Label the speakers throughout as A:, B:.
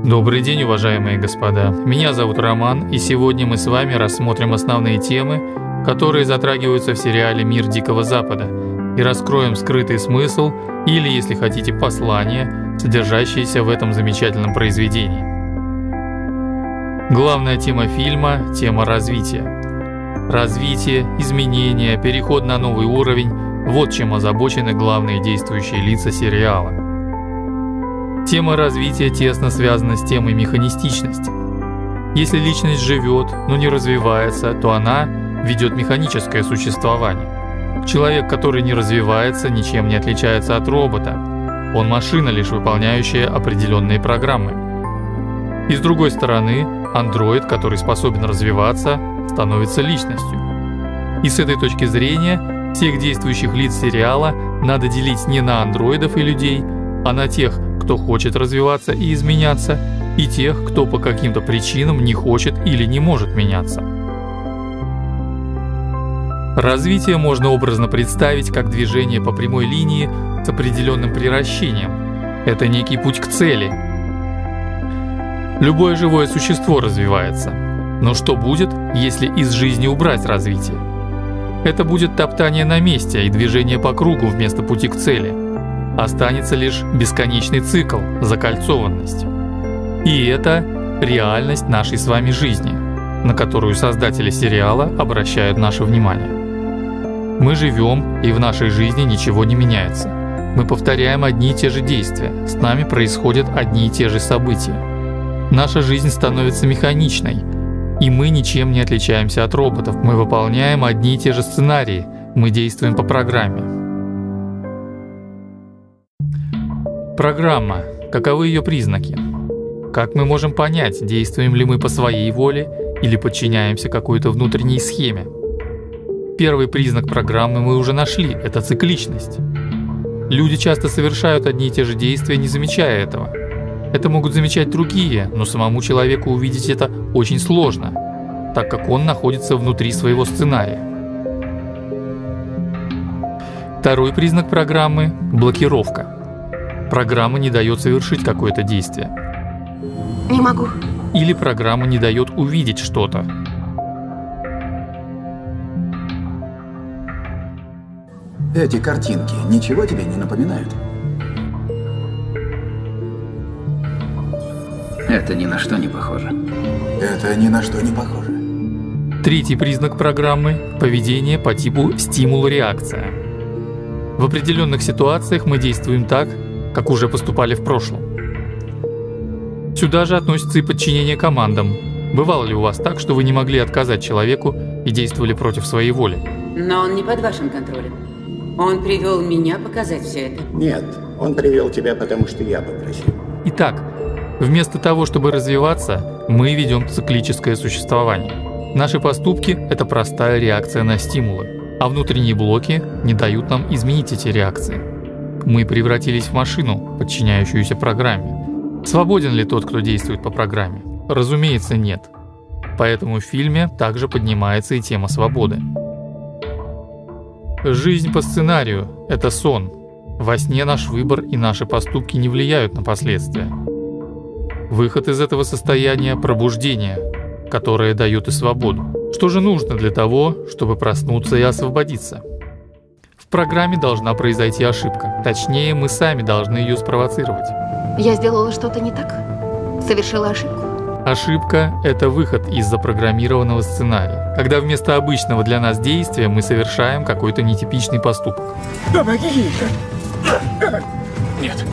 A: Добрый день, уважаемые господа. Меня зовут Роман, и сегодня мы с вами рассмотрим основные темы, которые затрагиваются в сериале «Мир Дикого Запада», и раскроем скрытый смысл, или, если хотите, послание, содержащееся в этом замечательном произведении. Главная тема фильма – тема развития. Развитие, изменения, переход на новый уровень – вот чем озабочены главные действующие лица сериала. Тема развития тесно связана с темой механистичности. Если личность живет, но не развивается, то она ведет механическое существование. Человек, который не развивается, ничем не отличается от робота. Он машина, лишь выполняющая определенные программы. И с другой стороны, андроид, который способен развиваться, становится личностью. И с этой точки зрения, всех действующих лиц сериала надо делить не на андроидов и людей, а на тех, кто хочет развиваться и изменяться, и тех, кто по каким-то причинам не хочет или не может меняться. Развитие можно образно представить как движение по прямой линии с определенным приращением. Это некий путь к цели. Любое живое существо развивается. Но что будет, если из жизни убрать развитие? Это будет топтание на месте и движение по кругу вместо пути к цели. Останется лишь бесконечный цикл, закольцованность. И это реальность нашей с вами жизни, на которую создатели сериала обращают наше внимание. Мы живем, и в нашей жизни ничего не меняется. Мы повторяем одни и те же действия, с нами происходят одни и те же события. Наша жизнь становится механичной, и мы ничем не отличаемся от роботов. Мы выполняем одни и те же сценарии, мы действуем по программе. Программа. Каковы ее признаки? Как мы можем понять, действуем ли мы по своей воле или подчиняемся какой-то внутренней схеме? Первый признак программы мы уже нашли – это цикличность. Люди часто совершают одни и те же действия, не замечая этого. Это могут замечать другие, но самому человеку увидеть это очень сложно, так как он находится внутри своего сценария. Второй признак программы – блокировка. Программа не дает совершить какое-то действие.
B: Не могу.
A: Или программа не дает увидеть что-то.
C: Эти картинки ничего тебе не напоминают?
D: Это ни на что не похоже.
C: Это ни на что не похоже.
A: Третий признак программы – поведение по типу стимул-реакция. В определенных ситуациях мы действуем так, как уже поступали в прошлом. Сюда же относится и подчинение командам. Бывало ли у вас так, что вы не могли отказать человеку и действовали против своей воли?
E: Но он не под вашим контролем. Он привел меня показать все это.
F: Нет, он привел тебя, потому что я попросил.
A: Итак, вместо того, чтобы развиваться, мы ведем циклическое существование. Наши поступки – это простая реакция на стимулы, а внутренние блоки не дают нам изменить эти реакции. Мы превратились в машину, подчиняющуюся программе. Свободен ли тот, кто действует по программе? Разумеется, нет. Поэтому в фильме также поднимается и тема свободы. Жизнь по сценарию – это сон. Во сне наш выбор и наши поступки не влияют на последствия. Выход из этого состояния – пробуждение, которое дает и свободу. Что же нужно для того, чтобы проснуться и освободиться? В программе должна произойти ошибка. Точнее, мы сами должны ее спровоцировать.
B: Я сделала что-то не так? Совершила ошибку?
A: Ошибка – это выход из запрограммированного сценария, когда вместо обычного для нас действия мы совершаем какой-то нетипичный поступок.
F: Помоги!
D: Нет.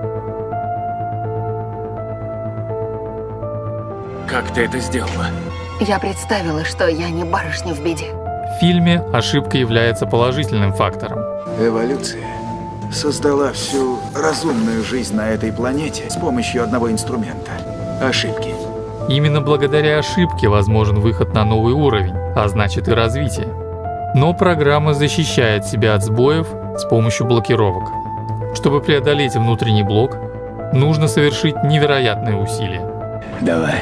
D: Как ты это сделала?
B: Я представила, что я не барышня в беде.
A: В фильме ошибка является положительным фактором.
C: Эволюция создала всю разумную жизнь на этой планете с помощью одного инструмента – ошибки.
A: Именно благодаря ошибке возможен выход на новый уровень, а значит и развитие. Но программа защищает себя от сбоев с помощью блокировок. Чтобы преодолеть внутренний блок, нужно совершить невероятные усилия.
D: Давай.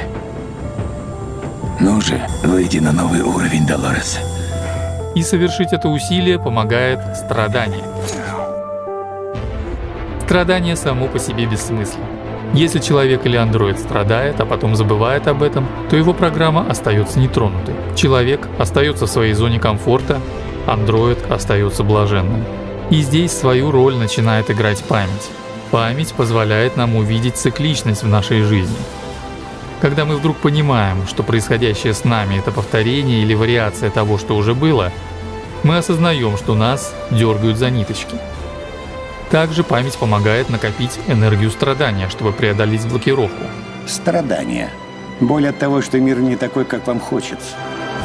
D: Ну же, выйди на новый уровень, Долорес.
A: И совершить это усилие помогает страдание. Страдание само по себе бессмысленно. Если человек или андроид страдает, а потом забывает об этом, то его программа остается нетронутой. Человек остается в своей зоне комфорта, андроид остается блаженным. И здесь свою роль начинает играть память. Память позволяет нам увидеть цикличность в нашей жизни. Когда мы вдруг понимаем, что происходящее с нами — это повторение или вариация того, что уже было, мы осознаем, что нас дергают за ниточки. Также память помогает накопить энергию страдания, чтобы преодолеть блокировку.
F: Страдания. Боль от того, что мир не такой, как вам хочется.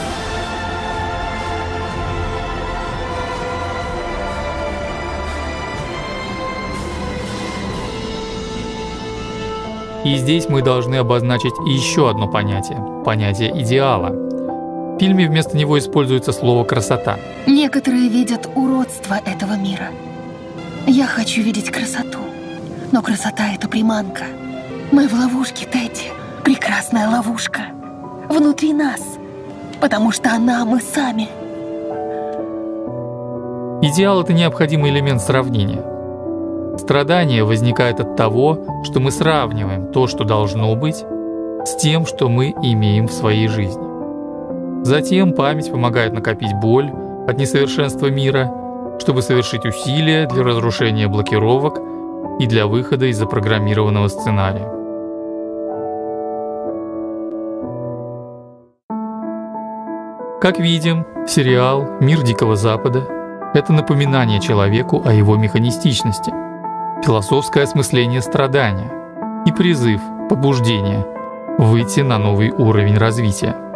A: И здесь мы должны обозначить еще одно понятие — понятие идеала. В фильме вместо него используется слово «красота».
B: Некоторые видят уродство этого мира. Я хочу видеть красоту. Но красота — это приманка. Мы в ловушке, Тедди. Прекрасная ловушка. Внутри нас. Потому что она — мы сами.
A: Идеал — это необходимый элемент сравнения. Страдание возникает от того, что мы сравниваем то, что должно быть, с тем, что мы имеем в своей жизни. Затем память помогает накопить боль от несовершенства мира, чтобы совершить усилия для разрушения блокировок и для выхода из запрограммированного сценария. Как видим, сериал «Мир Дикого Запада» — это напоминание человеку о его механистичности, философское осмысление страдания и призыв, побуждение выйти на новый уровень развития.